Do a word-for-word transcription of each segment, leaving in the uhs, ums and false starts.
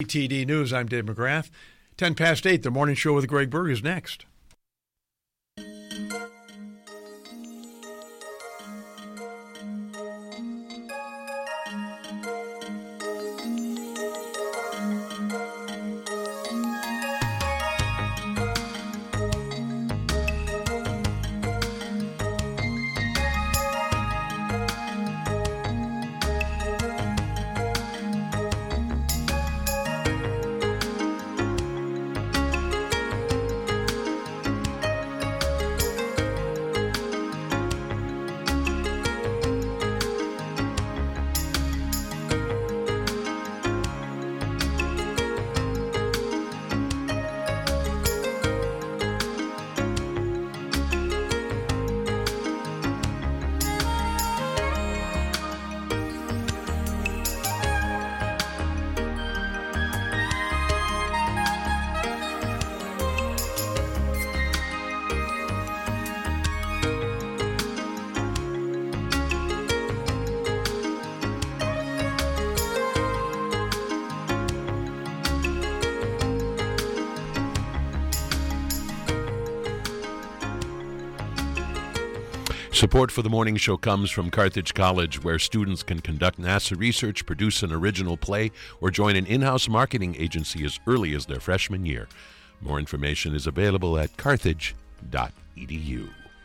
T D News, I'm Dave McGrath. ten past eight, the morning show with Greg Berg is next. Support for the morning show comes from Carthage College, where students can conduct NASA research, produce an original play, or join an in-house marketing agency as early as their freshman year. More information is available at carthage dot e d u.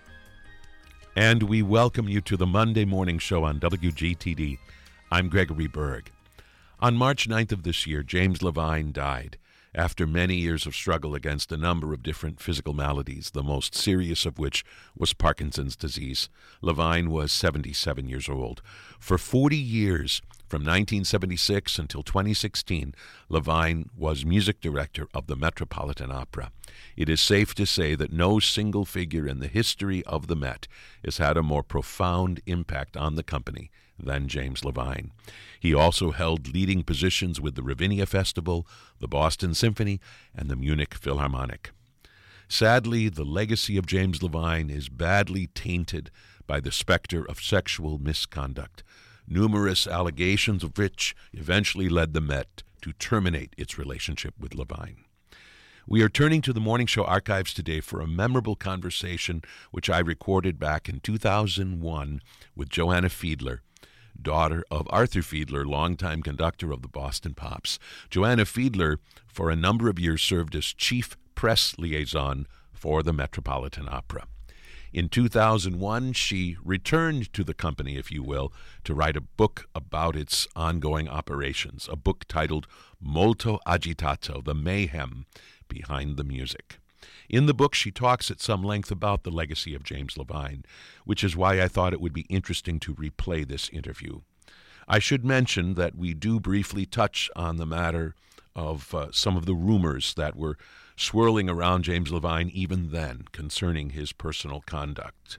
And we welcome you to the Monday morning show on W G T D. I'm Gregory Berg. On March ninth of this year, James Levine died after many years of struggle against a number of different physical maladies, the most serious of which was Parkinson's disease. Levine was seventy-seven years old. For forty years, from nineteen seventy-six until twenty sixteen, Levine was music director of the Metropolitan Opera. It is safe to say that no single figure in the history of the Met has had a more profound impact on the company than James Levine. He also held leading positions with the Ravinia Festival, the Boston Symphony, and the Munich Philharmonic. Sadly, the legacy of James Levine is badly tainted by the specter of sexual misconduct, numerous allegations of which eventually led the Met to terminate its relationship with Levine. We are turning to the morning show archives today for a memorable conversation which I recorded back in two thousand one with Joanna Fiedler, daughter of Arthur Fiedler, longtime conductor of the Boston Pops. Joanna Fiedler, for a number of years, served as chief press liaison for the Metropolitan Opera. In two thousand one, she returned to the company, if you will, to write a book about its ongoing operations, a book titled Molto Agitato, The Mayhem Behind the Music. In the book, she talks at some length about the legacy of James Levine, which is why I thought it would be interesting to replay this interview. I should mention that we do briefly touch on the matter of uh, some of the rumors that were swirling around James Levine even then concerning his personal conduct.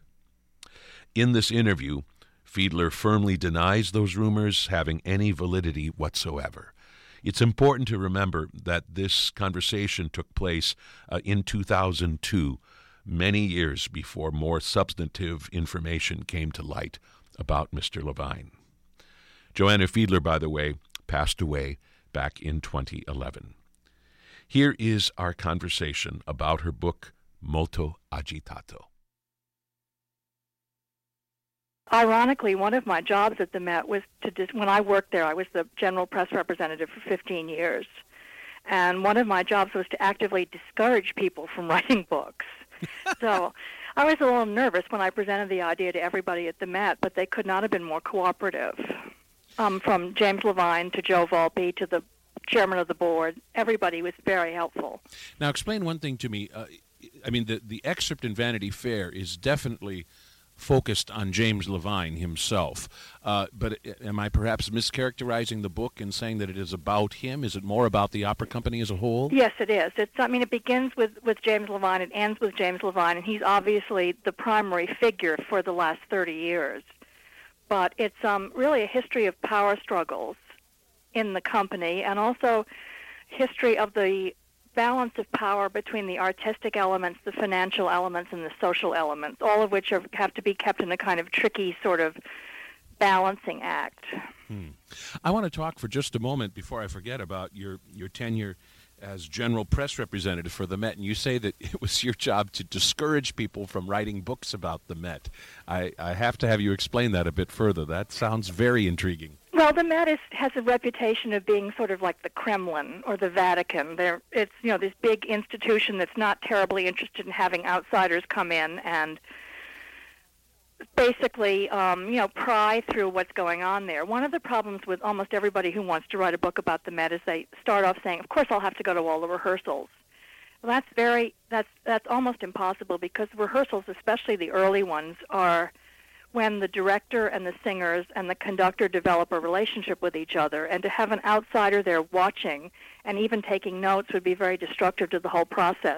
In this interview, Fiedler firmly denies those rumors having any validity whatsoever. It's important to remember that this conversation took place uh, in two thousand two, many years before more substantive information came to light about Mister Levine. Joanna Fiedler, by the way, passed away back in twenty eleven. Here is our conversation about her book, Molto Agitato. Ironically, one of my jobs at the Met was to, dis- when I worked there, I was the general press representative for fifteen years. And one of my jobs was to actively discourage people from writing books. So I was a little nervous when I presented the idea to everybody at the Met, but they could not have been more cooperative. Um, from James Levine to Joe Volpe to the chairman of the board, everybody was very helpful. Now, explain one thing to me. Uh, I mean, the, the excerpt in Vanity Fair is definitely focused on James Levine himself. Uh, but am I perhaps mischaracterizing the book and saying that it is about him? Is it more about the opera company as a whole? Yes, it is. It's, I mean, it begins with, with James Levine. It ends with James Levine, and he's obviously the primary figure for the last thirty years. But it's um, really a history of power struggles in the company, and also history of the balance of power between the artistic elements, the financial elements, and the social elements, all of which are, have to be kept in a kind of tricky sort of balancing act. Hmm. I want to talk for just a moment before I forget about your, your tenure as general press representative for the Met, and you say that it was your job to discourage people from writing books about the Met. I, I have to have you explain that a bit further. That sounds very intriguing. Well, the Met is, has a reputation of being sort of like the Kremlin or the Vatican. They're, it's, you know, this big institution that's not terribly interested in having outsiders come in and basically, um, you know, pry through what's going on there. One of the problems with almost everybody who wants to write a book about the Met is they start off saying, of course I'll have to go to all the rehearsals. Well, that's very, that's, that's almost impossible, because rehearsals, especially the early ones, are when the director and the singers and the conductor develop a relationship with each other, and to have an outsider there watching and even taking notes would be very destructive to the whole process.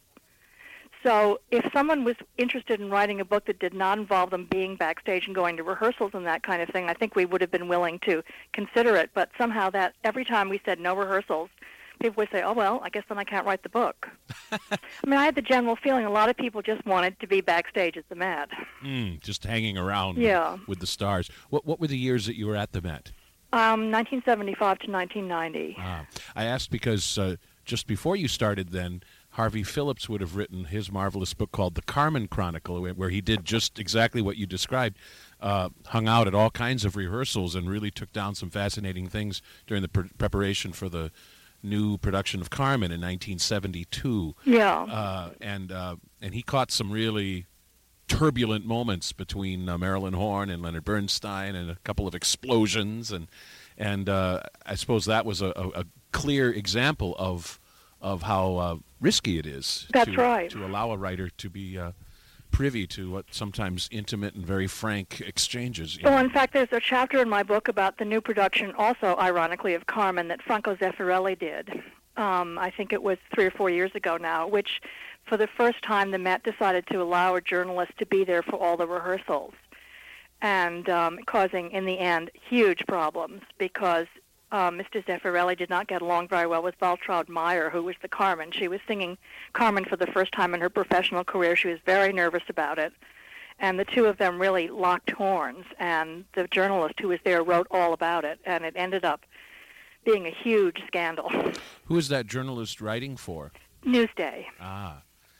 So if someone was interested in writing a book that did not involve them being backstage and going to rehearsals and that kind of thing, I think we would have been willing to consider it. But somehow that every time we said no rehearsals, people would say, oh, well, I guess then I can't write the book. I mean, I had the general feeling a lot of people just wanted to be backstage at the Met. Mm, just hanging around yeah. with, with the stars. What, what were the years that you were at the Met? Um, nineteen seventy-five to nineteen ninety. Ah, I asked because uh, just before you started then, Harvey Phillips would have written his marvelous book called The Carmen Chronicle, where he did just exactly what you described, uh, hung out at all kinds of rehearsals and really took down some fascinating things during the pre- preparation for the new production of Carmen in nineteen seventy-two. Yeah. Uh, and, uh, and he caught some really turbulent moments between uh, Marilyn Horne and Leonard Bernstein, and a couple of explosions. And, and uh, I suppose that was a, a, a clear example of of how uh, risky it is That's to, right. to allow a writer to be uh, privy to what sometimes intimate and very frank exchanges. Well, in fact, there's a chapter in my book about the new production, also ironically, of Carmen that Franco Zeffirelli did. Um, I think it was three or four years ago now, which for the first time the Met decided to allow a journalist to be there for all the rehearsals, and um, causing, in the end, huge problems, because Um, Mister Zeffirelli did not get along very well with Waltraud Meyer, who was the Carmen. She was singing Carmen for the first time in her professional career. She was very nervous about it. And the two of them really locked horns. And the journalist who was there wrote all about it. And it ended up being a huge scandal. Who is that journalist writing for? Newsday. Ah.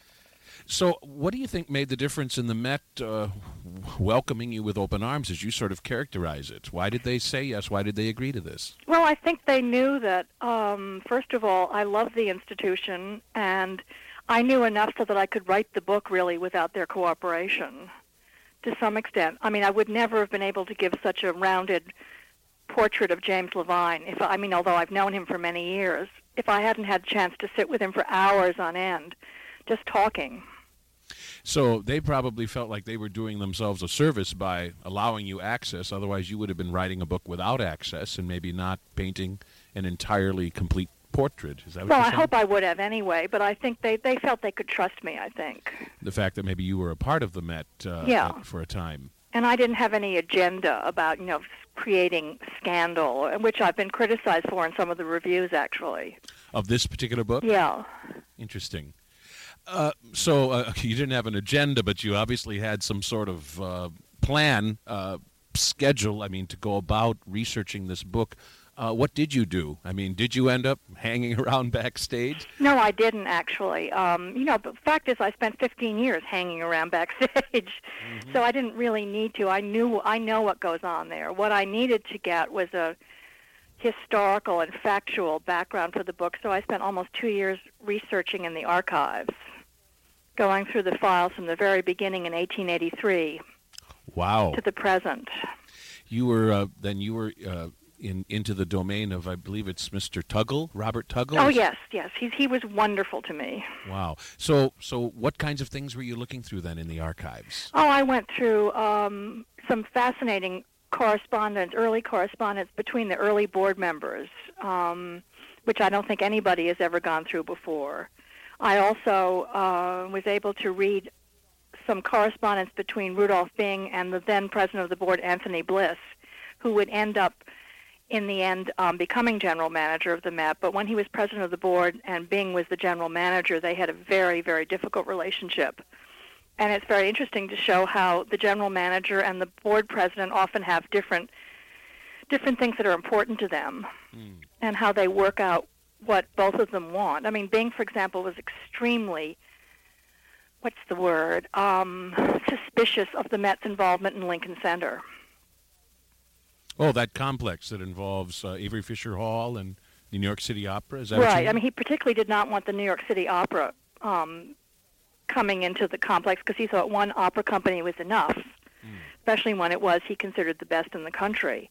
So what do you think made the difference in the Met uh, welcoming you with open arms, as you sort of characterize it? Why did they say yes? Why did they agree to this? Well, I think they knew that, um, first of all, I loved the institution, and I knew enough so that I could write the book really without their cooperation to some extent. I mean, I would never have been able to give such a rounded portrait of James Levine, if I mean, although I've known him for many years, if I hadn't had a chance to sit with him for hours on end, just talking. So they probably felt like they were doing themselves a service by allowing you access. Otherwise, you would have been writing a book without access and maybe not painting an entirely complete portrait. Is that what well, you're I saying? hope I would have anyway, but I think they, they felt they could trust me, I think. The fact that maybe you were a part of the Met uh, Yeah. at- for a time. And I didn't have any agenda about, you know, creating scandal, which I've been criticized for in some of the reviews, actually. Of this particular book? Yeah. Interesting. Uh, so uh, you didn't have an agenda, but you obviously had some sort of uh, plan, uh, schedule, I mean, to go about researching this book. Uh, what did you do? I mean, did you end up hanging around backstage? No, I didn't, actually. Um, you know, the fact is I spent fifteen years hanging around backstage, mm-hmm. so I didn't really need to. I knew, I know what goes on there. What I needed to get was a historical and factual background for the book, so I spent almost two years researching in the archives, going through the files from the very beginning in eighteen eighty-three Wow. to the present. You were, uh, then you were uh, in into the domain of, I believe it's Mister Tuggle, Robert Tuggle? Oh, yes, yes. He's, he was wonderful to me. Wow. So, so what kinds of things were you looking through then in the archives? Oh, I went through um, some fascinating correspondence, early correspondence between the early board members, um, which I don't think anybody has ever gone through before. I also uh, was able to read some correspondence between Rudolph Bing and the then president of the board, Anthony Bliss, who would end up, in the end, um, becoming general manager of the Met. But when he was president of the board and Bing was the general manager, they had a very, very difficult relationship. and it's very interesting to show how the general manager and the board president often have different different things that are important to them, mm. and how they work out what both of them want. I mean, Bing, for example, was extremely, what's the word, um, suspicious of the Met's involvement in Lincoln Center. Oh, that complex that involves uh, Avery Fisher Hall and the New York City Opera? Is that right. what you mean? I mean, he particularly did not want the New York City Opera um, coming into the complex because he thought one opera company was enough, mm. especially when it was he considered the best in the country.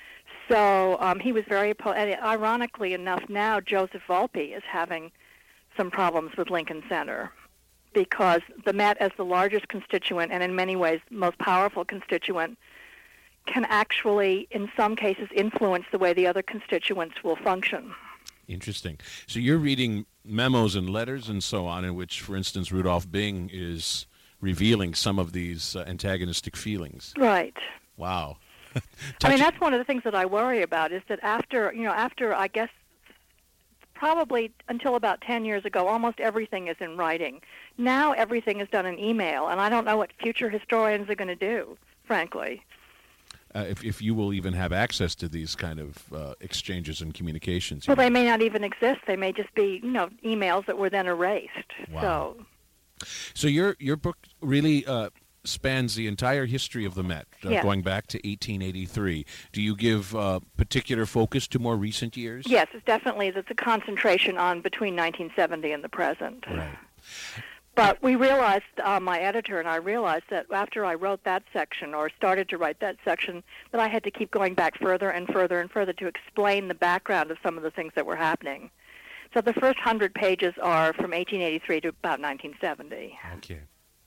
So um, he was very opposed. And ironically enough, now Joseph Volpe is having some problems with Lincoln Center because the Met, as the largest constituent and in many ways most powerful constituent, can actually, in some cases, influence the way the other constituents will function. Interesting. So you're reading memos and letters and so on in which, for instance, Rudolph Bing is revealing some of these uh, antagonistic feelings. Right. Wow. I mean, that's one of the things that I worry about is that after, you know, after, I guess, probably until about ten years ago, almost everything is in writing. Now everything is done in email, and I don't know what future historians are going to do, frankly. Uh, if, if you will even have access to these kind of uh, exchanges and communications. Well, they may not even exist. They may just be, you know, emails that were then erased. Wow. So, so your your book really uh, spans the entire history of the Met, uh, yes. going back to eighteen eighty-three. Do you give uh, particular focus to more recent years? Yes, it's definitely it's a concentration on between nineteen seventy and the present. Right. But we realized, uh, my editor and I realized that after I wrote that section, or started to write that section, that I had to keep going back further and further and further to explain the background of some of the things that were happening. So the first hundred pages are from eighteen eighty-three to about nineteen seventy. Okay.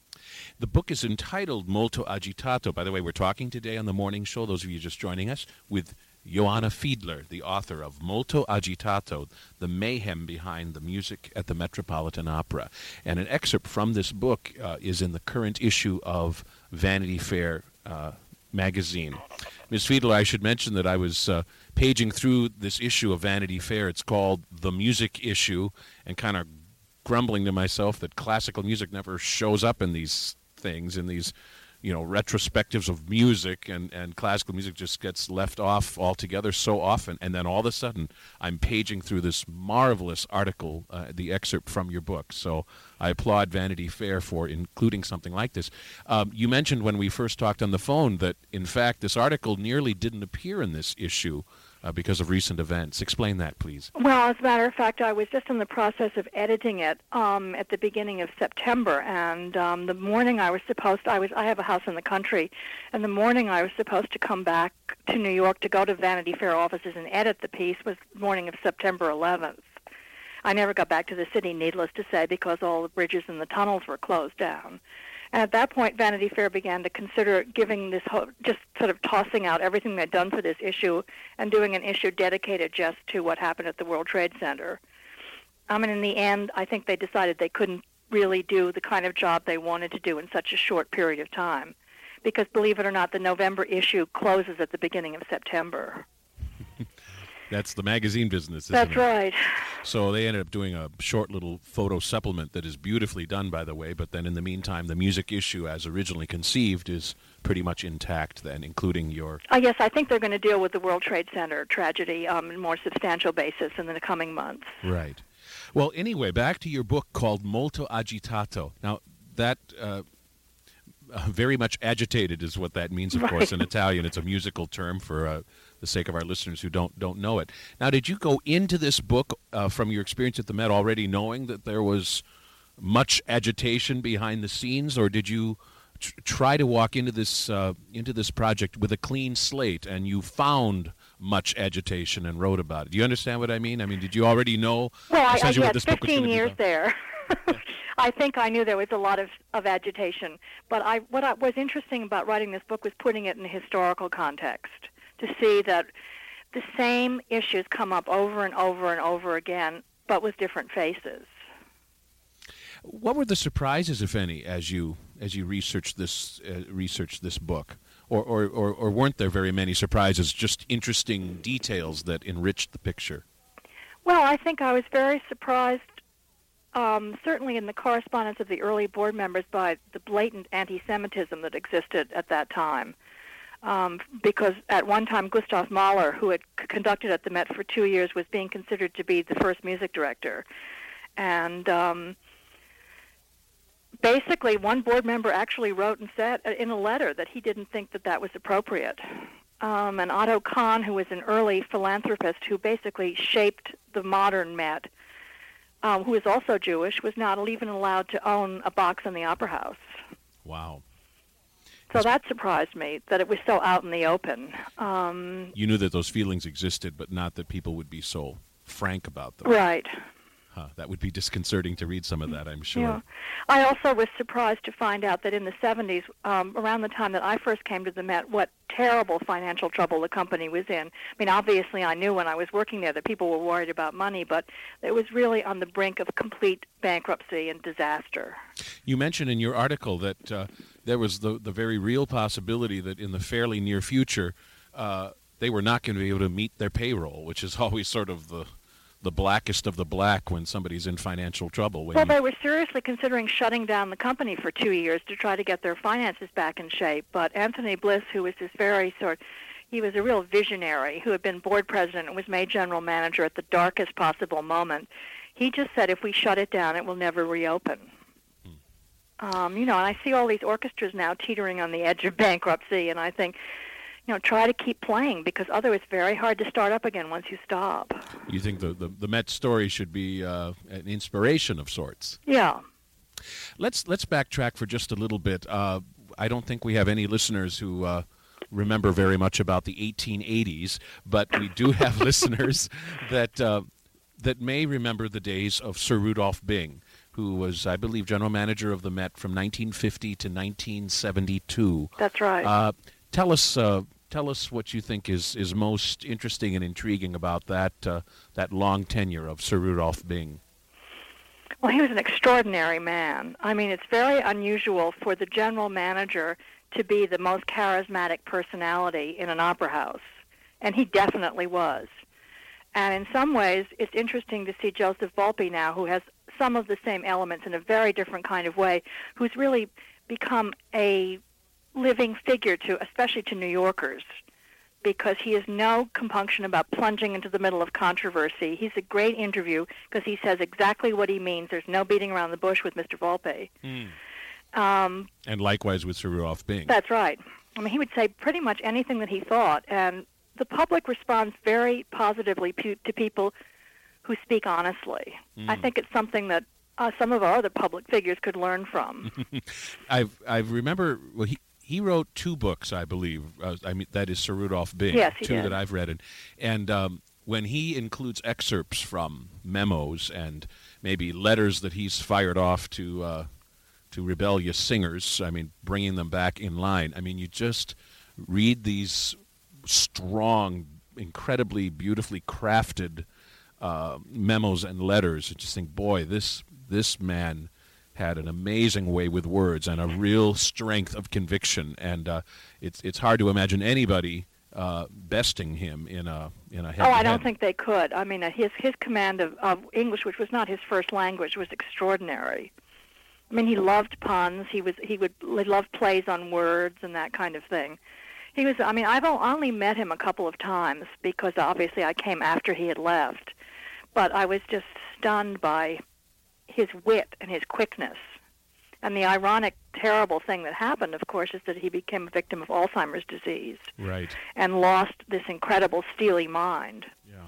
The book is entitled Molto Agitato. By the way, we're talking today on the morning show, those of you just joining us, with Joanna Fiedler, the author of Molto Agitato, the mayhem behind the music at the Metropolitan Opera. And an excerpt from this book uh, is in the current issue of Vanity Fair uh, magazine. Miz Fiedler, I should mention that I was uh, paging through this issue of Vanity Fair. It's called The Music Issue, and kind of grumbling to myself that classical music never shows up in these things, in these, you know, retrospectives of music, and, and classical music just gets left off altogether so often. And then all of a sudden, I'm paging through this marvelous article, uh, the excerpt from your book. So I applaud Vanity Fair for including something like this. Um, you mentioned when we first talked on the phone that, in fact, this article nearly didn't appear in this issue uh, because of recent events. Explain that, please. Well, as a matter of fact, I was just in the process of editing it um, at the beginning of September, and um, the morning I was supposed to, I was I have a house in the country, and the morning I was supposed to come back to New York to go to Vanity Fair offices and edit the piece was the morning of September eleventh. I never got back to the city, needless to say, because all the bridges and the tunnels were closed down. And at that point, Vanity Fair began to consider giving this whole, just sort of tossing out everything they'd done for this issue and doing an issue dedicated just to what happened at the World Trade Center. Um, and in the end, I think they decided they couldn't really do the kind of job they wanted to do in such a short period of time. Because, believe it or not, the November issue closes at the beginning of September. That's the magazine business, isn't That's it? right. So they ended up doing a short little photo supplement that is beautifully done, by the way, but then in the meantime, the music issue as originally conceived is pretty much intact then, including your... I guess I think they're going to deal with the World Trade Center tragedy um, on a more substantial basis in the coming months. Right. Well, anyway, back to your book called Molto Agitato. Now, that... Uh, Uh, very much agitated is what that means, of right. course, in Italian. It's a musical term for uh, the sake of our listeners who don't don't know it. Now, did you go into this book uh, from your experience at the Met already knowing that there was much agitation behind the scenes, or did you tr- try to walk into this uh, into this project with a clean slate and you found much agitation and wrote about it? Do you understand what I mean? I mean, did you already know? Well, I, I what yeah, this book was fifteen gonna years be there. I think I knew there was a lot of, of agitation. But I, what I, was interesting about writing this book was putting it in a historical context, to see that the same issues come up over and over and over again, but with different faces. What were the surprises, if any, as you as you researched this uh, researched this book, or, or or or weren't there very many surprises? Just interesting details that enriched the picture. Well, I think I was very surprised um, certainly in the correspondence of the early board members, by the blatant anti-Semitism that existed at that time. Um, because at one time Gustav Mahler, who had c- conducted at the Met for two years, was being considered to be the first music director. And um, basically one board member actually wrote and said uh, in a letter that he didn't think that that was appropriate. Um, and Otto Kahn, who was an early philanthropist who basically shaped the modern Met, um, who is also Jewish, was not even allowed to own a box in the Opera House. Wow. So that surprised me, that it was so out in the open. Um, you knew that those feelings existed, but not that people would be so frank about them. Right. Huh, that would be disconcerting to read some of that, I'm sure. Yeah. I also was surprised to find out that in the seventies, um, around the time that I first came to the Met, what terrible financial trouble the company was in. I mean, obviously I knew when I was working there that people were worried about money, but it was really on the brink of complete bankruptcy and disaster. You mentioned in your article that uh, there was the, the very real possibility that in the fairly near future uh, they were not going to be able to meet their payroll, which is always sort of the the blackest of the black when somebody's in financial trouble. When well, you... they were seriously considering shutting down the company for two years to try to get their finances back in shape. But Anthony Bliss, who was this very sort, he was a real visionary who had been board president and was made general manager at the darkest possible moment. He just said, if we shut it down, it will never reopen. Hmm. Um, you know, and I see all these orchestras now teetering on the edge of bankruptcy, and I think, you know, try to keep playing, because otherwise it's very hard to start up again once you stop. You think the, the, the Met story should be uh, an inspiration of sorts? Yeah. Let's let's backtrack for just a little bit. Uh, I don't think we have any listeners who uh, remember very much about the eighteen eighties, but we do have listeners that uh, that may remember the days of Sir Rudolph Bing, who was, I believe, general manager of the Met from nineteen fifty to nineteen seventy-two. That's right. Uh, tell us. Uh, Tell us what you think is, is most interesting and intriguing about that uh, that long tenure of Sir Rudolph Bing. Well, he was an extraordinary man. I mean, it's very unusual for the general manager to be the most charismatic personality in an opera house, and he definitely was. And in some ways, it's interesting to see Joseph Volpe now, who has some of the same elements in a very different kind of way, who's really become a living figure to, especially to New Yorkers, because he has no compunction about plunging into the middle of controversy. He's a great interview because he says exactly what he means. There's no beating around the bush with Mister Volpe. Mm. Um, and likewise with Sir Rudolph Bing. That's right. I mean, he would say pretty much anything that he thought, and the public responds very positively to people who speak honestly. Mm. I think it's something that uh, some of our other public figures could learn from. I've I remember well he. He wrote two books, I believe. Uh, I mean, that is Sir Rudolph Bing. Yes, he two did. that I've read, and, and um, when he includes excerpts from memos and maybe letters that he's fired off to uh, to rebellious singers, I mean, bringing them back in line. I mean, you just read these strong, incredibly beautifully crafted uh, memos and letters, and just think, boy, this this man had an amazing way with words and a real strength of conviction, and uh, it's it's hard to imagine anybody uh, besting him in a in a head-to-head. Oh, I don't think they could. I mean, uh, his his command of, of English, which was not his first language, was extraordinary. I mean, he loved puns. He was he would he loved plays on words and that kind of thing. He was. I mean, I've only met him a couple of times because obviously I came after he had left, but I was just stunned by his wit and his quickness. And the ironic, terrible thing that happened, of course, is that he became a victim of Alzheimer's disease. Right. And lost this incredible steely mind. Yeah.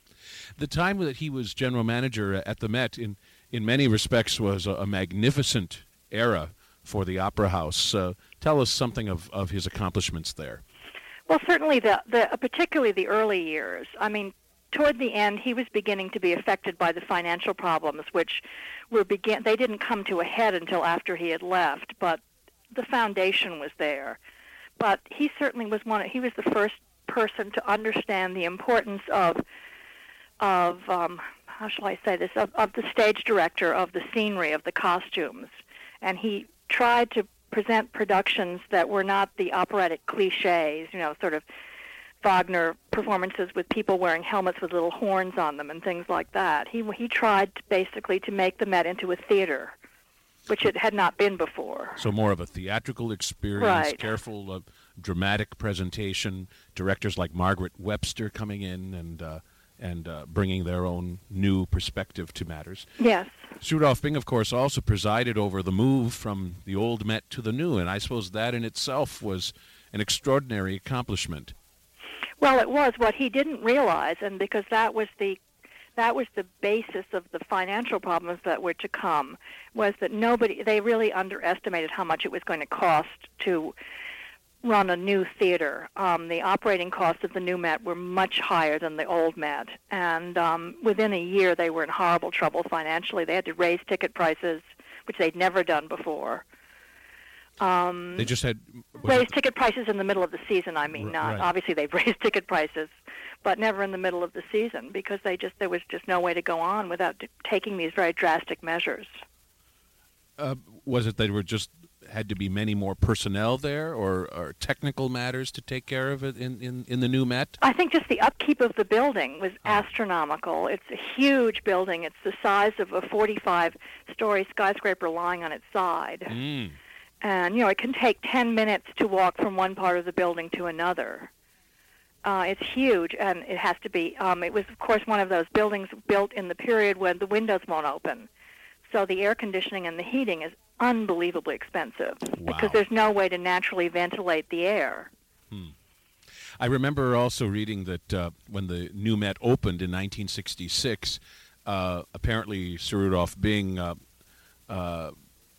The time that he was general manager at the Met, in, in many respects, was a, a magnificent era for the Opera House. Uh, tell us something of, of his accomplishments there. Well, certainly, the, the particularly the early years. I mean, toward the end, he was beginning to be affected by the financial problems, which were begin. They didn't come to a head until after he had left, but the foundation was there. But he certainly was one. He was the first person to understand the importance of of um, how shall I say this of, of the stage director, of the scenery, of the costumes, and he tried to present productions that were not the operatic cliches, you know, sort of Wagner performances with people wearing helmets with little horns on them and things like that. He he tried to basically to make the Met into a theater, which it had not been before. So more of a theatrical experience, Right. careful, uh, dramatic presentation, directors like Margaret Webster coming in and uh, and uh, bringing their own new perspective to matters. Yes. Sir Rudolph Bing, of course, also presided over the move from the old Met to the new, and I suppose that in itself was an extraordinary accomplishment. Well, it was what he didn't realize, and because that was the that was the basis of the financial problems that were to come, was that nobody they really underestimated how much it was going to cost to run a new theater. Um, the operating costs of the new Met were much higher than the old Met, and um, within a year they were in horrible trouble financially. They had to raise ticket prices, which they'd never done before. Um, They just had... was raise it- ticket prices in the middle of the season, I mean, R- not right. obviously they've raised ticket prices, but never in the middle of the season, because they just there was just no way to go on without t- taking these very drastic measures. Uh, was it they were just had to be many more personnel there, or, or technical matters to take care of it in, in, in the new Met? I think just the upkeep of the building was Ah. astronomical. It's a huge building. It's the size of a forty-five story skyscraper lying on its side. Mm. And, you know, it can take ten minutes to walk from one part of the building to another. Uh, it's huge, and it has to be, um, it was, of course, one of those buildings built in the period when the windows won't open. So the air conditioning and the heating is unbelievably expensive Wow. because there's no way to naturally ventilate the air. I remember also reading that uh, when the new Met opened in nineteen sixty-six, uh, apparently Sir Rudolph Bing uh, uh,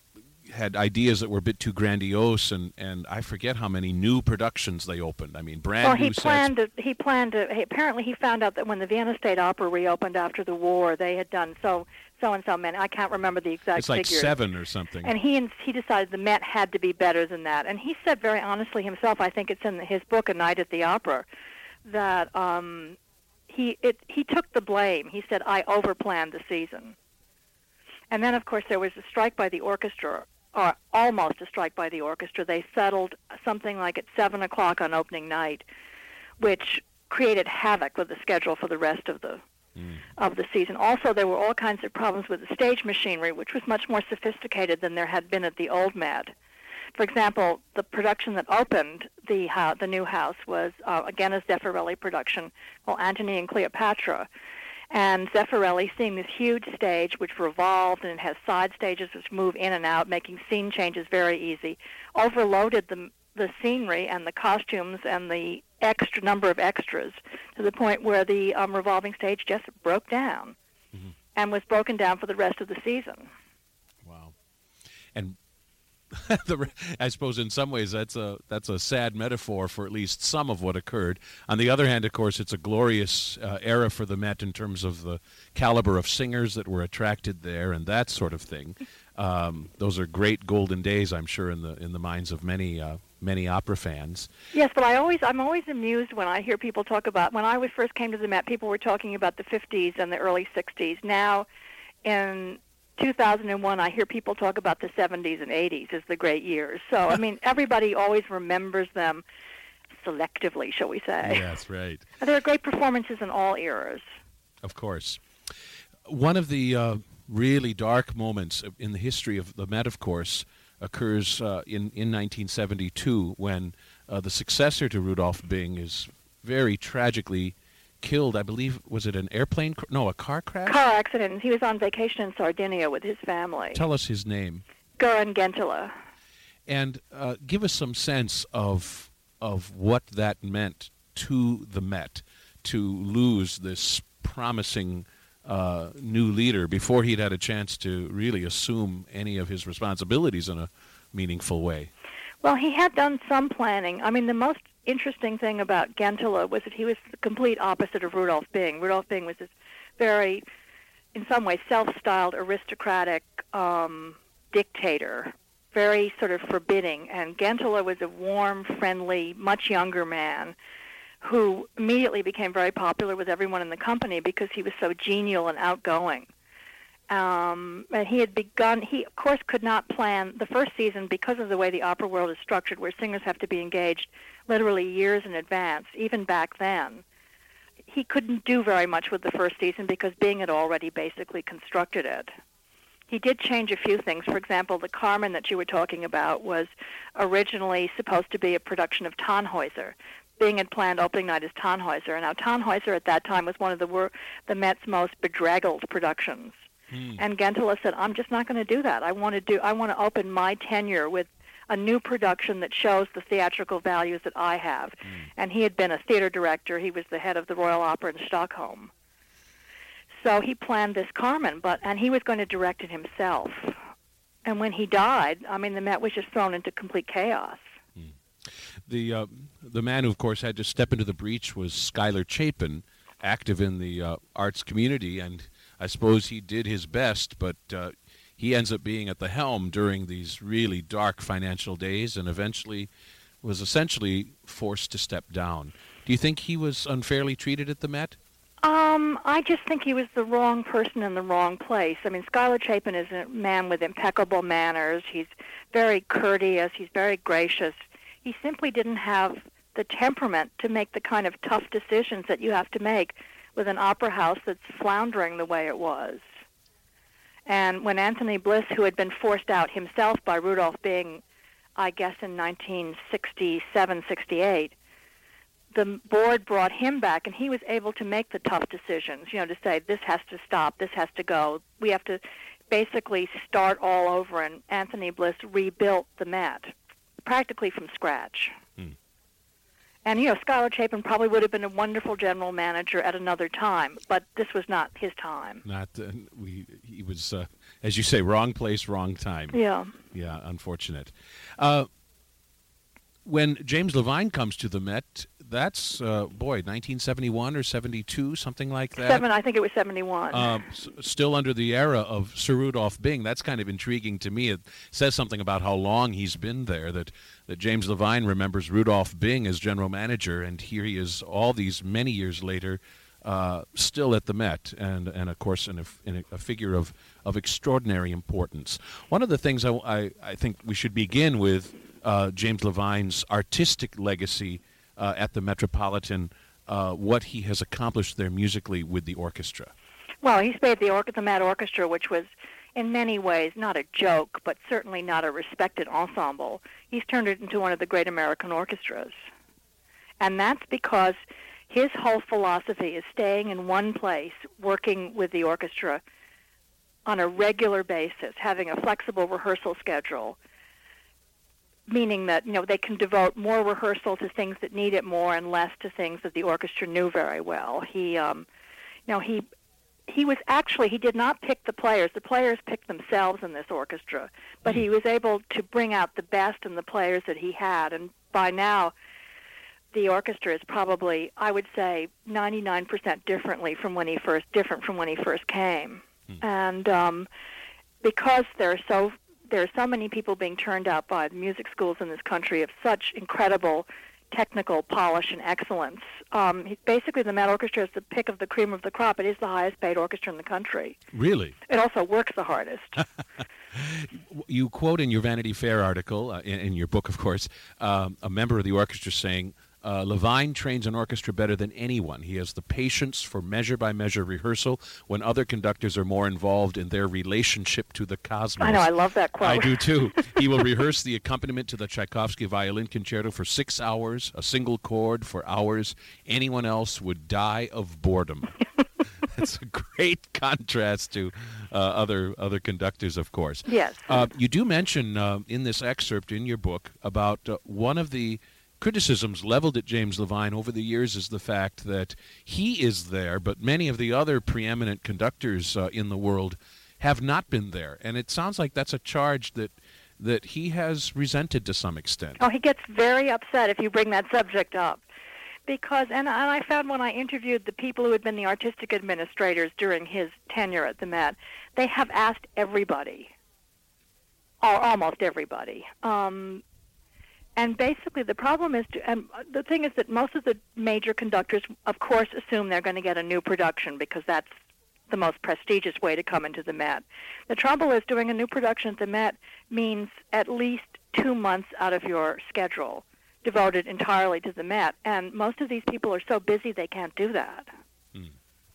had ideas that were a bit too grandiose, and, and I forget how many new productions they opened. I mean, brand Well, new he sets. planned to, he planned to, he, apparently he found out that when the Vienna State Opera reopened after the war, they had done so, so and so many. I can't remember the exact It's like figures. seven or something. And he ins- he decided the Met had to be better than that. And he said very honestly himself, I think it's in his book, A Night at the Opera, that um, he it he took the blame. He said, I overplanned the season. And then, of course, there was a strike by the orchestra, or almost a strike by the orchestra. They settled something like at seven o'clock on opening night, which created havoc with the schedule for the rest of the of the season. Also, there were all kinds of problems with the stage machinery, which was much more sophisticated than there had been at the old Met. For example, the production that opened the ho- the new house was, uh, again, a Zeffirelli production called Antony and Cleopatra. And Zeffirelli, seeing this huge stage which revolved and it has side stages which move in and out, making scene changes very easy, overloaded the the scenery and the costumes and the extra number of extras to the point where the um, revolving stage just broke down Mhm. and was broken down for the rest of the season. Wow. And the, re- I suppose in some ways that's a that's a sad metaphor for at least some of what occurred. On the other hand, of course, it's a glorious uh, era for the Met in terms of the caliber of singers that were attracted there and that sort of thing. Um, those are great golden days, I'm sure, in the in the minds of many uh, many opera fans. Yes, but I always I'm always amused when I hear people talk about, when I was first came to the Met, people were talking about the fifties and the early sixties. Now, in two thousand one, I hear people talk about the seventies and eighties as the great years. So, I mean, everybody always remembers them selectively, shall we say. Yes, right. There are great performances in all eras. Of course. One of the uh, really dark moments in the history of the Met, of course, occurs uh, in, in nineteen seventy-two when uh, the successor to Rudolph Bing is very tragically killed. I believe, was it an airplane? Cr- no, a car crash? Car accident. He was on vacation in Sardinia with his family. Tell us his name. Göran Gentila. And uh, give us some sense of of what that meant to the Met to lose this promising uh, new leader before he'd had a chance to really assume any of his responsibilities in a meaningful way. Well, he had done some planning. I mean, the most interesting thing about Gentila was that he was the complete opposite of Rudolph Bing. Rudolph Bing was this very, in some ways, self-styled, aristocratic um, dictator, very sort of forbidding. And Gentila was a warm, friendly, much younger man who immediately became very popular with everyone in the company because he was so genial and outgoing. Um, and he had begun, he, of course, could not plan the first season because of the way the opera world is structured, where singers have to be engaged literally years in advance, even back then. He couldn't do very much with the first season because Bing had already basically constructed it. He did change a few things. For example, the Carmen that you were talking about was originally supposed to be a production of Tannhäuser. Bing had planned opening night as Tannhäuser, and now Tannhäuser at that time was one of the, wor- the Met's most bedraggled productions. Hmm. And Gentila said, I'm just not going to do that. I want to do. I want to open my tenure with a new production that shows the theatrical values that I have. Hmm. And he had been a theater director. He was the head of the Royal Opera in Stockholm. So he planned this Carmen, but and he was going to direct it himself. And when he died, I mean, the Met was just thrown into complete chaos. Hmm. The uh, the man who, of course, had to step into the breach was Schuyler Chapin, active in the uh, arts community, and I suppose he did his best, but uh, he ends up being at the helm during these really dark financial days and eventually was essentially forced to step down. Do you think he was unfairly treated at the Met? Um, I just think he was the wrong person in the wrong place. I mean, Schuyler Chapin is a man with impeccable manners. He's very courteous. He's very gracious. He simply didn't have the temperament to make the kind of tough decisions that you have to make with an opera house that's floundering the way it was. And when Anthony Bliss, who had been forced out himself by Rudolph Bing, I guess in nineteen sixty-seven, sixty-eight, the board brought him back, and he was able to make the tough decisions, you know, to say, this has to stop, this has to go. We have to basically start all over, and Anthony Bliss rebuilt the Met, practically from scratch. Hmm. And, you know, Schuyler Chapin probably would have been a wonderful general manager at another time, but this was not his time. Not, uh, we, he was, uh, as you say, wrong place, wrong time. Yeah. Yeah, unfortunate. Uh, when James Levine comes to the Met, that's, uh, boy, nineteen seventy-one or seventy-two, something like that? Seven, I think it was seventy-one. Uh, s- still under the era of Sir Rudolph Bing. That's kind of intriguing to me. It says something about how long he's been there, that, that James Levine remembers Rudolph Bing as general manager, and here he is all these many years later, uh, still at the Met, and, and of course, in a, in a, a figure of, of extraordinary importance. One of the things I, I, I think we should begin with uh, James Levine's artistic legacy Uh, at the Metropolitan, uh, what he has accomplished there musically with the orchestra. Well, he's made the, or- the Met Orchestra, which was in many ways not a joke, but certainly not a respected ensemble. He's turned it into one of the great American orchestras. And that's because his whole philosophy is staying in one place, working with the orchestra on a regular basis, having a flexible rehearsal schedule, meaning that, you know, they can devote more rehearsal to things that need it more and less to things that the orchestra knew very well. He, um, you know, he he was actually, he did not pick the players. The players picked themselves in this orchestra, but he was able to bring out the best in the players that he had. And by now, the orchestra is probably, I would say, ninety-nine percent differently from when he first, different from when he first came. Hmm. And um, because they're so There are so many people being turned out by the music schools in this country of such incredible technical polish and excellence. Um, basically, the Met Orchestra is the pick of the cream of the crop. It is the highest-paid orchestra in the country. Really? It also works the hardest. You quote in your Vanity Fair article, uh, in, in your book, of course, um, a member of the orchestra saying, Uh, Levine trains an orchestra better than anyone. He has the patience for measure-by-measure rehearsal when other conductors are more involved in their relationship to the cosmos. I know, I love that quote. I do, too. He will rehearse the accompaniment to the Tchaikovsky violin concerto for six hours, a single chord for hours. Anyone else would die of boredom. That's a great contrast to uh, other other conductors, of course. Yes. Uh, you do mention uh, in this excerpt in your book about uh, one of the criticisms leveled at James Levine over the years is the fact that he is there, but many of the other preeminent conductors uh, in the world have not been there. And it sounds like that's a charge that that he has resented to some extent. Oh, he gets very upset if you bring that subject up. Because, and, and I found when I interviewed the people who had been the artistic administrators during his tenure at the Met, they have asked everybody, or almost everybody, um, and basically the problem is, to, and the thing is that most of the major conductors, of course, assume they're going to get a new production because that's the most prestigious way to come into the Met. The trouble is doing a new production at the Met means at least two months out of your schedule devoted entirely to the Met, and most of these people are so busy they can't do that. Mm.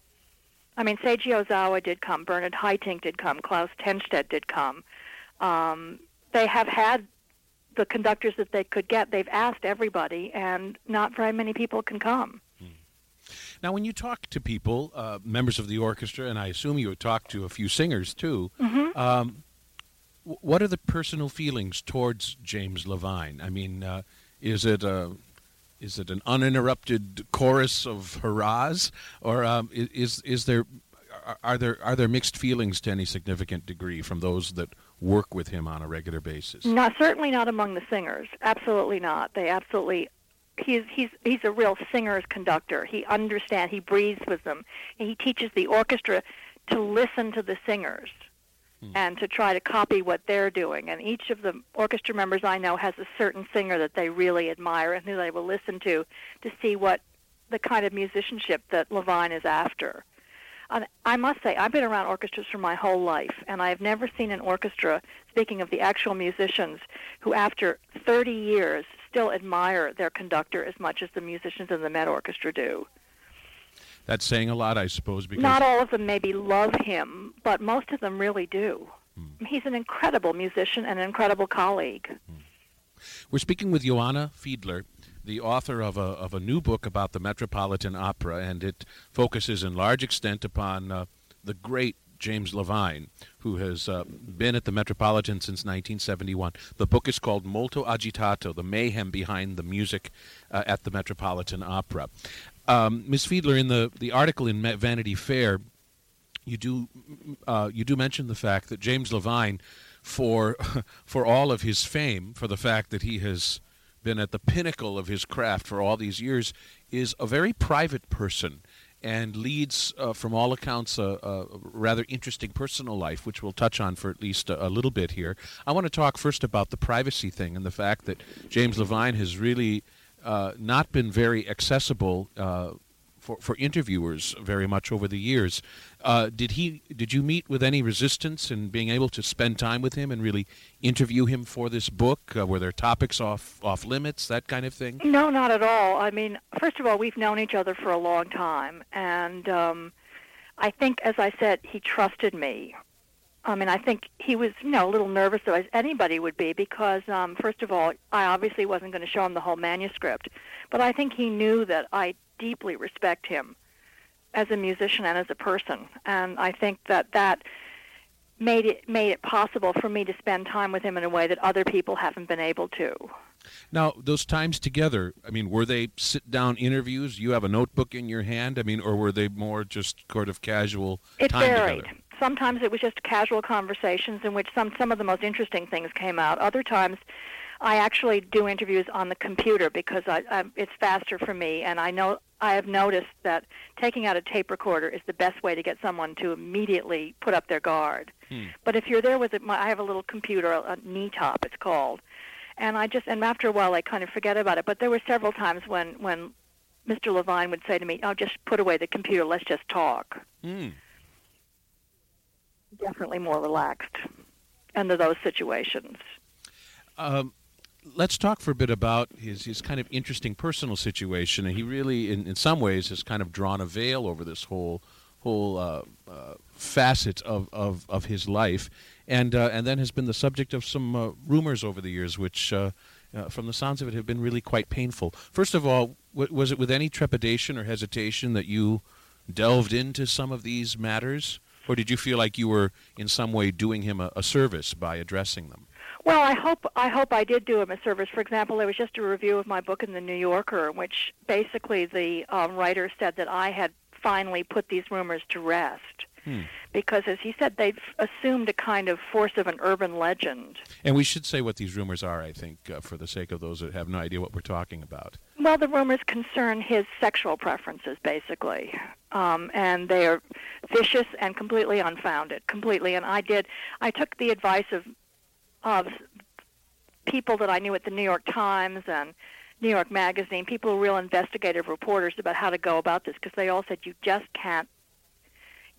I mean, Seiji Ozawa did come, Bernard Haitink did come, Klaus Tenstedt did come. Um, they have had the conductors that they could get. They've asked everybody, and not very many people can come. Now, when you talk to people, uh, members of the orchestra, and I assume you would talk to a few singers too, mm-hmm. um, w- what are the personal feelings towards James Levine? I mean, uh, is it a, is it an uninterrupted chorus of hurrahs, or um, is is there are there are there mixed feelings to any significant degree from those that work with him on a regular basis? Not certainly not among the singers. Absolutely not. They absolutely. He's he's he's a real singer's conductor. He understands. He breathes with them. And he teaches the orchestra to listen to the singers hmm. and to try to copy what they're doing. And each of the orchestra members I know has a certain singer that they really admire and who they will listen to to see what the kind of musicianship that Levine is after. And I must say, I've been around orchestras for my whole life, and I've never seen an orchestra, speaking of the actual musicians, who after thirty years still admire their conductor as much as the musicians in the Met Orchestra do. That's saying a lot, I suppose, because not all of them maybe love him, but most of them really do. Hmm. He's an incredible musician and an incredible colleague. Hmm. We're speaking with Joanna Fiedler, the author of a of a new book about the Metropolitan Opera, and it focuses in large extent upon uh, the great James Levine, who has uh, been at the Metropolitan since nineteen seventy-one. The book is called Molto Agitato, The Mayhem Behind the Music uh, at the Metropolitan Opera. Um, Miz Fiedler, in the, the article in Vanity Fair, you do uh, you do mention the fact that James Levine, for for all of his fame, for the fact that he has been at the pinnacle of his craft for all these years, is a very private person and leads, uh, from all accounts, a, a rather interesting personal life, which we'll touch on for at least a, a little bit here. I want to talk first about the privacy thing and the fact that James Levine has really uh, not been very accessible uh, for, for interviewers very much over the years. Uh, did he? Did you meet with any resistance in being able to spend time with him and really interview him for this book? Uh, were there topics off off limits, that kind of thing? No, not at all. I mean, first of all, we've known each other for a long time, and um, I think, as I said, he trusted me. I mean, I think he was, you know, a little nervous, as anybody would be, because, um, first of all, I obviously wasn't going to show him the whole manuscript, but I think he knew that I deeply respect him as a musician and as a person, and I think that that made it made it possible for me to spend time with him in a way that other people haven't been able to. Now, those times together, I mean, were they sit-down interviews? You have a notebook in your hand, I mean, or were they more just sort of casual it time varied. together? Sometimes it was just casual conversations in which some some of the most interesting things came out. Other times, I actually do interviews on the computer because I, I, it's faster for me, and I know I have noticed that taking out a tape recorder is the best way to get someone to immediately put up their guard. Hmm. But if you're there with it, my, I have a little computer, a Knee-Top it's called, and I just and after a while I kind of forget about it. But there were several times when when Mister Levine would say to me, "Oh, just put away the computer, let's just talk." Hmm. Definitely more relaxed under those situations. Um. Let's talk for a bit about his, his kind of interesting personal situation. And he really, in, in some ways, has kind of drawn a veil over this whole whole uh, uh, facet of, of, of his life, and uh, and then has been the subject of some uh, rumors over the years, which, uh, uh, from the sounds of it, have been really quite painful. First of all, w- was it with any trepidation or hesitation that you delved into some of these matters, or did you feel like you were in some way doing him a, a service by addressing them? Well, I hope I hope I did do him a service. For example, there was just a review of my book in the New Yorker, in which basically the um, writer said that I had finally put these rumors to rest. Hmm. Because, as he said, they've assumed a kind of force of an urban legend. And we should say what these rumors are, I think, uh, for the sake of those that have no idea what we're talking about. Well, the rumors concern his sexual preferences, basically. Um, and they are vicious and completely unfounded, completely. And I did, I took the advice of of people that I knew at the New York Times and New York Magazine, people who were real investigative reporters about how to go about this, because they all said you just can't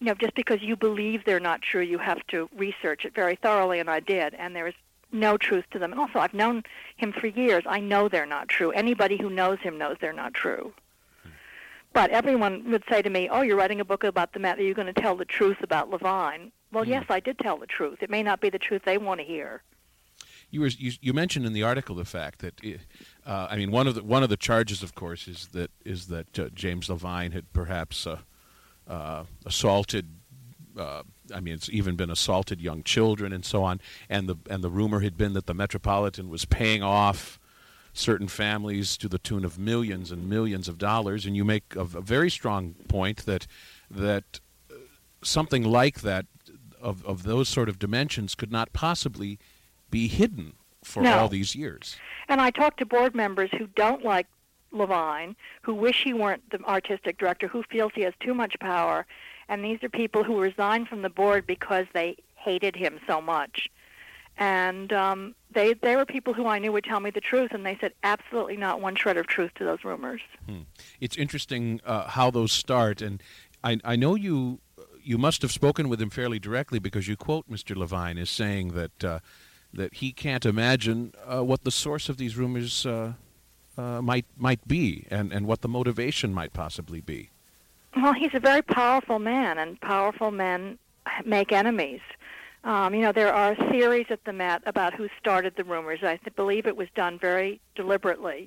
you know, just because you believe they're not true, you have to research it very thoroughly, and I did, and there is no truth to them. And also, I've known him for years. I know they're not true. Anybody who knows him knows they're not true. But everyone would say to me, oh, you're writing a book about the Met. Are you going to tell the truth about Levine? Well, mm. yes, I did tell the truth. It may not be the truth they want to hear. You, were, you, you mentioned in the article the fact that, uh, I mean, one of the one of the charges, of course, is that is that uh, James Levine had perhaps uh, uh, assaulted. Uh, I mean, it's even been assaulted young children and so on. And the and the rumor had been that the Metropolitan was paying off certain families to the tune of millions and millions of dollars. And you make a, a very strong point that that something like that, of of those sort of dimensions, could not possibly be hidden for no. all these years. And I talk to board members who don't like Levine, who wish he weren't the artistic director, who feels he has too much power, and these are people who resigned from the board because they hated him so much. And um, they they were people who I knew would tell me the truth, and they said absolutely not one shred of truth to those rumors. Hmm. It's interesting uh, how those start, and I, I know you you must have spoken with him fairly directly, because you quote Mister Levine as saying that uh, that he can't imagine uh, what the source of these rumors uh, uh, might might be, and, and what the motivation might possibly be. Well, he's a very powerful man, and powerful men make enemies. Um, you know, there are theories at the Met about who started the rumors. I th- believe it was done very deliberately.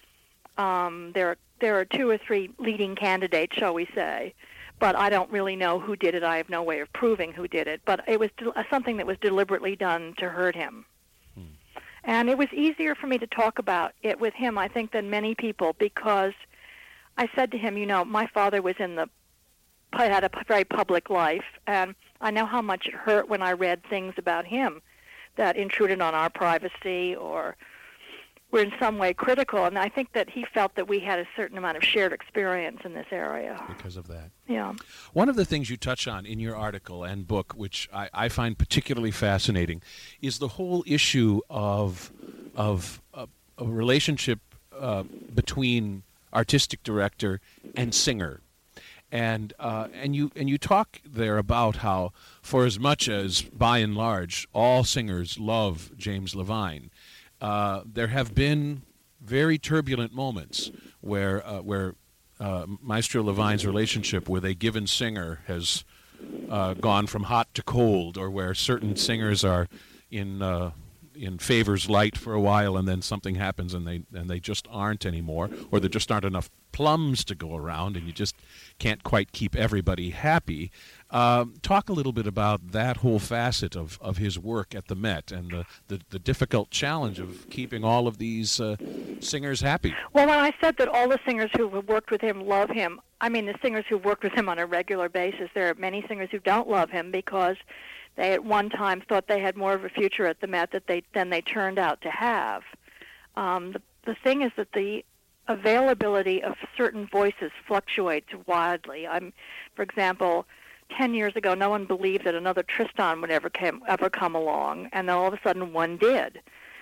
Um, there, there are two or three leading candidates, shall we say, but I don't really know who did it. I have no way of proving who did it. But it was de- something that was deliberately done to hurt him. Hmm. And it was easier for me to talk about it with him, I think, than many people, because I said to him, you know, my father was in the had a very public life, and I know how much it hurt when I read things about him that intruded on our privacy or were in some way critical. And I think that he felt that we had a certain amount of shared experience in this area. Because of that. Yeah. One of the things you touch on in your article and book, which I, I find particularly fascinating, is the whole issue of of a, a relationship uh, between artistic director and singer. And uh, and you and you talk there about how, for as much as by and large all singers love James Levine, uh, there have been very turbulent moments where uh, where uh, Maestro Levine's relationship with a given singer has uh, gone from hot to cold, or where certain singers are in uh, in favor's light for a while, and then something happens and they and they just aren't anymore, or there just aren't enough plums to go around, and you just can't quite keep everybody happy. Um, talk a little bit about that whole facet of, of his work at the Met, and the, the, the difficult challenge of keeping all of these uh, singers happy. Well, when I said that all the singers who have worked with him love him, I mean the singers who worked with him on a regular basis. There are many singers who don't love him because they at one time thought they had more of a future at the Met that they, than they turned out to have. Um, the, the thing is that the availability of certain voices fluctuates wildly. I'm, for example, ten years ago, no one believed that another Tristan would ever came, ever come along, and then all of a sudden one did.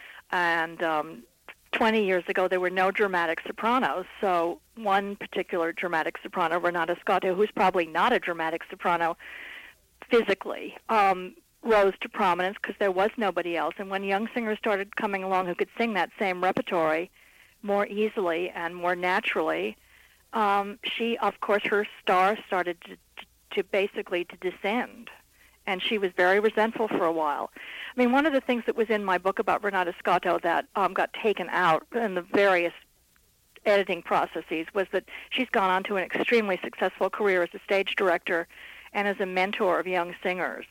And um, twenty years ago, there were no dramatic sopranos, so one particular dramatic soprano, Renata Scotto, who's probably not a dramatic soprano physically, um, rose to prominence because there was nobody else. And when young singers started coming along who could sing that same repertory more easily and more naturally, um, she, of course, her star started to, to basically to descend, and she was very resentful for a while. I mean, one of the things that was in my book about Renata Scotto that um, got taken out in the various editing processes was that she's gone on to an extremely successful career as a stage director and as a mentor of young singers.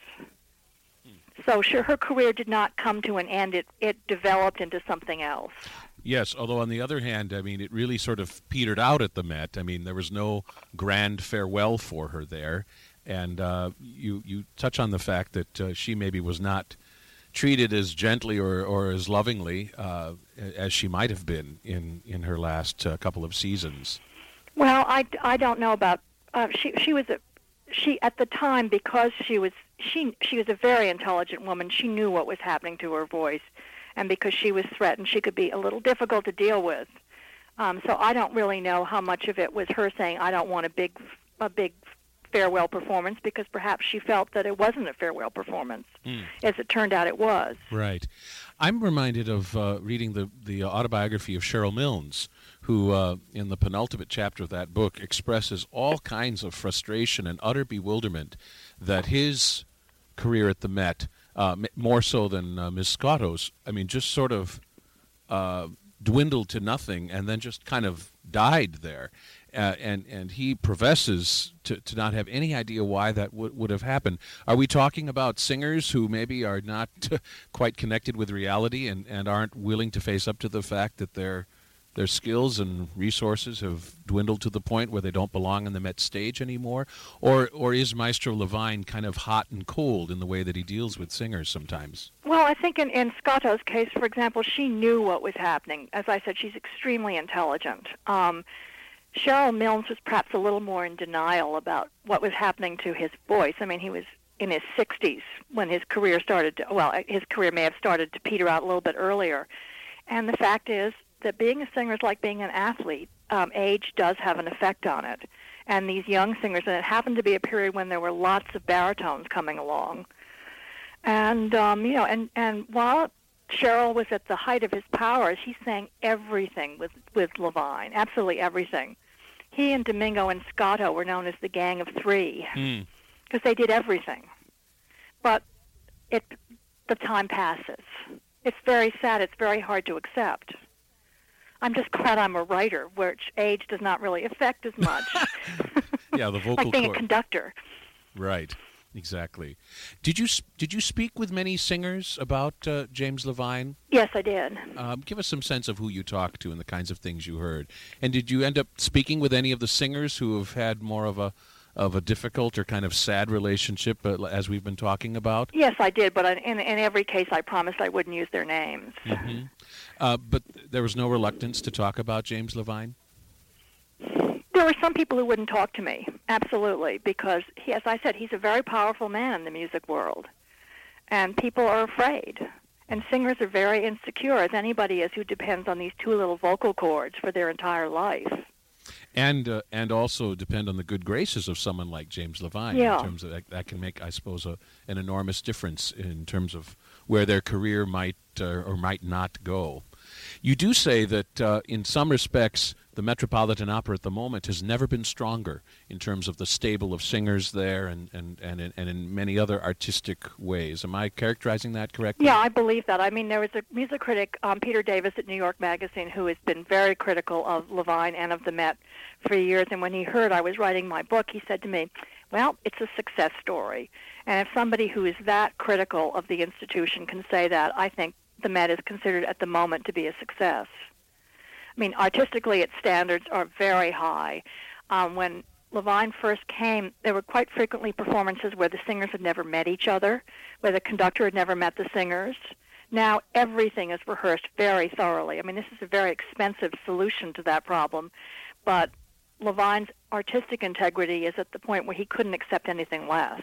So sure, her career did not come to an end. It, it developed into something else. Yes, although on the other hand, I mean, it really sort of petered out at the Met. I mean, there was no grand farewell for her there. And uh, you, you touch on the fact that uh, she maybe was not treated as gently or, or as lovingly uh, as she might have been in, in her last uh, couple of seasons. Well, I, I don't know about... Uh, she she was a... She, at the time, because she was she she was a very intelligent woman, she knew what was happening to her voice, and because she was threatened, she could be a little difficult to deal with. Um, so I don't really know how much of it was her saying, "I don't want a big a big farewell performance because perhaps she felt that it wasn't a farewell performance. Mm. As it turned out, it was. Right. I'm reminded of uh, reading the, the autobiography of Cheryl Milnes, who, uh, in the penultimate chapter of that book, expresses all kinds of frustration and utter bewilderment that his career at the Met, uh, more so than uh, Miz Scotto's, I mean, just sort of uh, dwindled to nothing and then just kind of died there. Uh, and, and he professes to, to not have any idea why that w- would have happened. Are we talking about singers who maybe are not quite connected with reality and, and aren't willing to face up to the fact that their their skills and resources have dwindled to the point where they don't belong on the Met stage anymore? Or or is Maestro Levine kind of hot and cold in the way that he deals with singers sometimes? Well, I think in, in Scotto's case, for example, she knew what was happening. As I said, she's extremely intelligent. Um, Cheryl Milnes was perhaps a little more in denial about what was happening to his voice. I mean, he was in his sixties when his career started to, well, his career may have started to peter out a little bit earlier. And the fact is that being a singer is like being an athlete. Um, age does have an effect on it. And these young singers, and it happened to be a period when there were lots of baritones coming along. And, um, you know, and, and while Cheryl was at the height of his powers, he sang everything with, with Levine, absolutely everything. He and Domingo and Scotto were known as the Gang of Three because mm. they did everything. But it, the time passes. It's very sad. It's very hard to accept. I'm just glad I'm a writer, which age does not really affect as much. Yeah, the vocal like being cord. a conductor. Right. Exactly. Did you did you speak with many singers about uh, James Levine? Yes, I did. Um, give us some sense of who you talked to and the kinds of things you heard. And did you end up speaking with any of the singers who have had more of a of a difficult or kind of sad relationship, uh, as we've been talking about? Yes, I did. But in in every case, I promised I wouldn't use their names. Mm-hmm. Uh, but there was no reluctance to talk about James Levine? There were some people who wouldn't talk to me, absolutely, because, he, as I said, he's a very powerful man in the music world, and people are afraid. And singers are very insecure, as anybody is who depends on these two little vocal cords for their entire life. And uh, and also depend on the good graces of someone like James Levine. Yeah. In terms of that, that can make, I suppose, a, an enormous difference in terms of where their career might uh, or might not go. You do say that uh, in some respects the Metropolitan Opera at the moment has never been stronger in terms of the stable of singers there and, and, and, in, and in many other artistic ways. Am I characterizing that correctly? Yeah, I believe that. I mean, there was a music critic, um, Peter Davis at New York Magazine, who has been very critical of Levine and of the Met for years, and when he heard I was writing my book, he said to me, well, it's a success story. And if somebody who is that critical of the institution can say that, I think the Met is considered at the moment to be a success. I mean, artistically, its standards are very high. Um, when Levine first came, there were quite frequently performances where the singers had never met each other, where the conductor had never met the singers. Now everything is rehearsed very thoroughly. I mean, this is a very expensive solution to that problem, but Levine's artistic integrity is at the point where he couldn't accept anything less.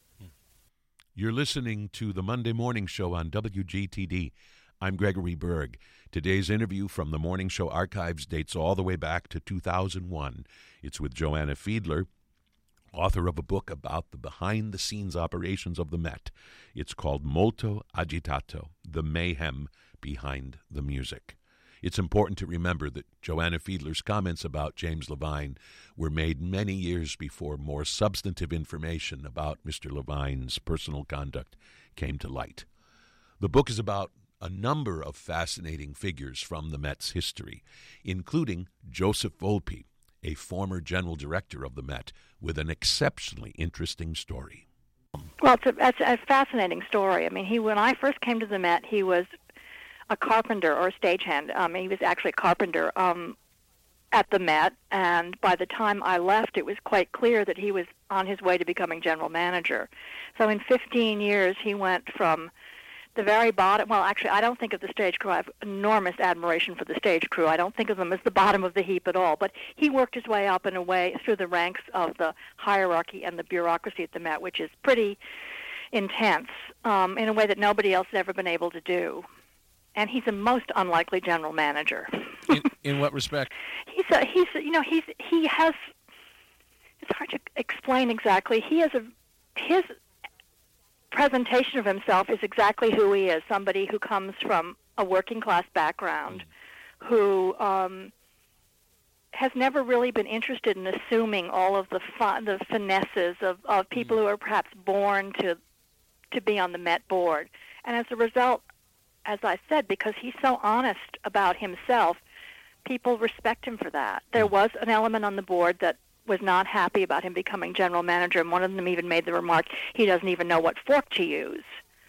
You're listening to the Monday Morning Show on W G T D. I'm Gregory Berg. Today's interview from the Morning Show archives dates all the way back to two thousand one. It's with Joanna Fiedler, author of a book about the behind-the-scenes operations of the Met. It's called Molto Agitato, The Mayhem Behind the Music. It's important to remember that Joanna Fiedler's comments about James Levine were made many years before more substantive information about Mister Levine's personal conduct came to light. The book is about a number of fascinating figures from the Met's history, including Joseph Volpe, a former general director of the Met, with an exceptionally interesting story. Well, it's a, it's a fascinating story. I mean, he when I first came to the Met, he was a carpenter or a stagehand. Um, he was actually a carpenter um, at the Met, and by the time I left, it was quite clear that he was on his way to becoming general manager. So in fifteen years, he went from the very bottom. Well, actually, I don't think of the stage crew. I have enormous admiration for the stage crew. I don't think of them as the bottom of the heap at all. But he worked his way up in a way through the ranks of the hierarchy and the bureaucracy at the Met, which is pretty intense um, in a way that nobody else has ever been able to do. And he's a most unlikely general manager. in, in what respect? He's a, he's a, you know he's he has it's hard to explain exactly. He is a his presentation of himself is exactly who he is, somebody who comes from a working class background, who um, has never really been interested in assuming all of the fun, the finesses of, of people who are perhaps born to to be on the Met board. And as a result, as I said, because he's so honest about himself, people respect him for that. There was an element on the board that was not happy about him becoming general manager, and one of them even made the remark, he doesn't even know what fork to use.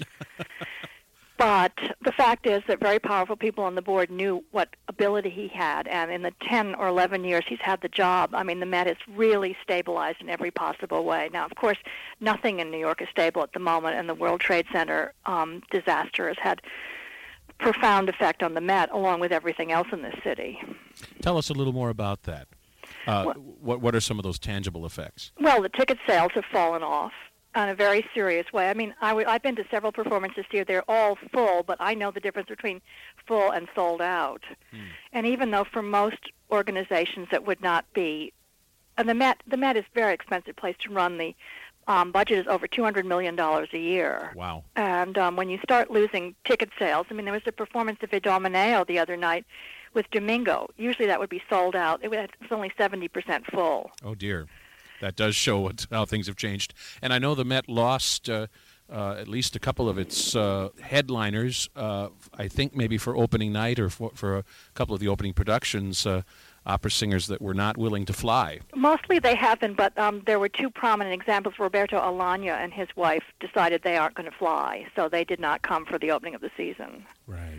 But the fact is that very powerful people on the board knew what ability he had, and in the ten or eleven years he's had the job, I mean, the Met is really stabilized in every possible way. Now, of course, nothing in New York is stable at the moment, and the World Trade Center um, disaster has had profound effect on the Met, along with everything else in this city. Tell us a little more about that. Uh, well, what what are some of those tangible effects? Well, the ticket sales have fallen off in a very serious way. I mean, I w- I've been to several performances this year. They're all full, but I know the difference between full and sold out. Hmm. And even though for most organizations it would not be, and the Met, the Met is a very expensive place to run. The um, budget is over two hundred million dollars a year. Wow. And um, when you start losing ticket sales, I mean, there was a performance of Idomeneo the other night with Domingo. Usually that would be sold out. It was only seventy percent full. Oh, dear. That does show what, how things have changed. And I know the Met lost uh, uh, at least a couple of its uh, headliners, uh, I think maybe for opening night or for, for a couple of the opening productions, uh, opera singers that were not willing to fly. Mostly they have been, but um, there were two prominent examples. Roberto Alagna and his wife decided they aren't going to fly, so they did not come for the opening of the season. Right.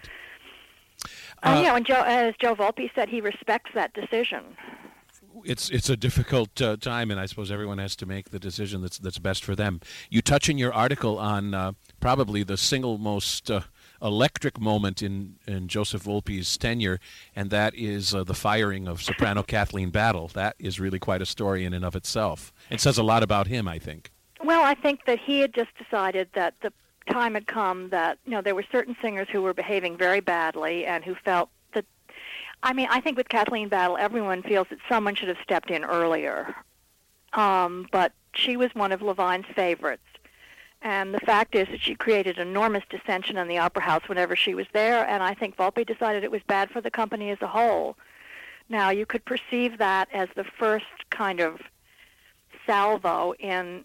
Uh, uh, yeah, and Joe, as Joe Volpe said, he respects that decision. It's it's a difficult uh, time, and I suppose everyone has to make the decision that's that's best for them. You touch in your article on uh, probably the single most uh, electric moment in, in Joseph Volpe's tenure, and that is uh, the firing of soprano Kathleen Battle. That is really quite a story in and of itself. It says a lot about him, I think. Well, I think that he had just decided that the time had come that, you know, there were certain singers who were behaving very badly and who felt that, I mean, I think with Kathleen Battle, everyone feels that someone should have stepped in earlier. Um, but she was one of Levine's favorites. And the fact is that she created enormous dissension in the Opera House whenever she was there, and I think Volpe decided it was bad for the company as a whole. Now, you could perceive that as the first kind of salvo in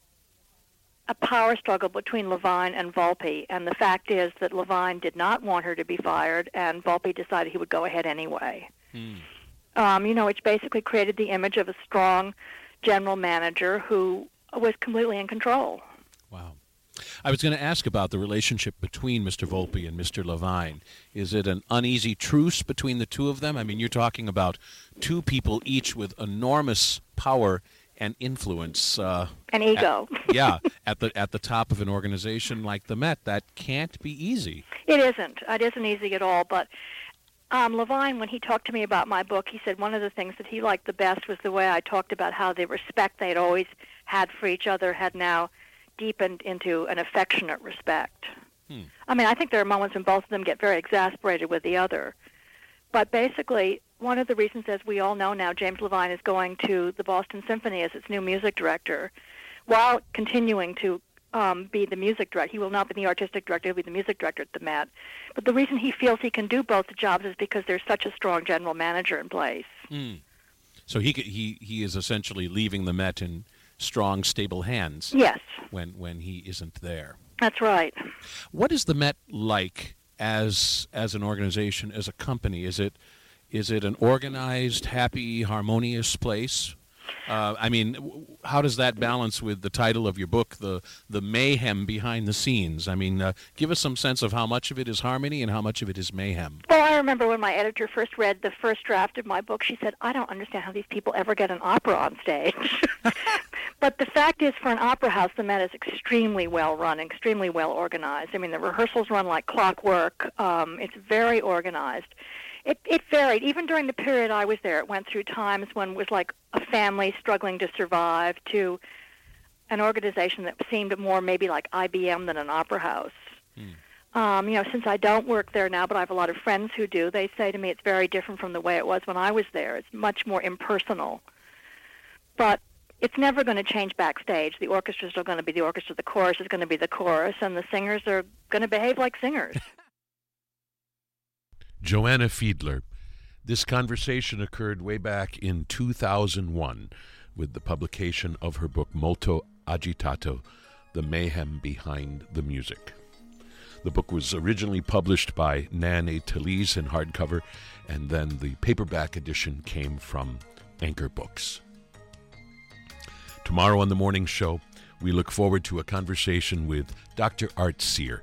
a power struggle between Levine and Volpe, and the fact is that Levine did not want her to be fired, and Volpe decided he would go ahead anyway. Hmm. Um, you know, which basically created the image of a strong general manager who was completely in control. Wow. I was going to ask about the relationship between Mister Volpe and Mister Levine. Is it an uneasy truce between the two of them? I mean, you're talking about two people each with enormous power and influence, uh, an ego. At, yeah, at the at the top of an organization like the Met. That can't be easy. It isn't. It isn't easy at all. But um, Levine, when he talked to me about my book, he said one of the things that he liked the best was the way I talked about how the respect they'd always had for each other had now deepened into an affectionate respect. Hmm. I mean, I think there are moments when both of them get very exasperated with the other. But basically, one of the reasons, as we all know now, James Levine is going to the Boston Symphony as its new music director, while continuing to um, be the music director. He will not be the artistic director, he'll be the music director at the Met. But the reason he feels he can do both the jobs is because there's such a strong general manager in place. Mm. So he he he is essentially leaving the Met in strong, stable hands. Yes. When when he isn't there. That's right. What is the Met like as as an organization, as a company? Is it is it an organized, happy, harmonious place? Uh, I mean, how does that balance with the title of your book, the the mayhem behind the scenes? I mean, uh, give us some sense of how much of it is harmony and how much of it is mayhem. Well, I remember when my editor first read the first draft of my book, she said, I don't understand how these people ever get an opera on stage. But the fact is, for an opera house, the Met is extremely well run, extremely well organized. I mean, the rehearsals run like clockwork. Um, it's very organized. It, it varied. Even during the period I was there, it went through times when it was like a family struggling to survive to an organization that seemed more maybe like I B M than an opera house. Hmm. Um, you know, since I don't work there now, but I have a lot of friends who do, they say to me it's very different from the way it was when I was there. It's much more impersonal. But it's never going to change backstage. The orchestra is still going to be the orchestra, the chorus is going to be the chorus, and the singers are going to behave like singers. Joanna Fiedler. This conversation occurred way back in two thousand one with the publication of her book Molto Agitato, The Mayhem Behind the Music. The book was originally published by Nan A. Talese in hardcover, and then the paperback edition came from Anchor Books. Tomorrow on the morning show, we look forward to a conversation with Doctor Art Cyr,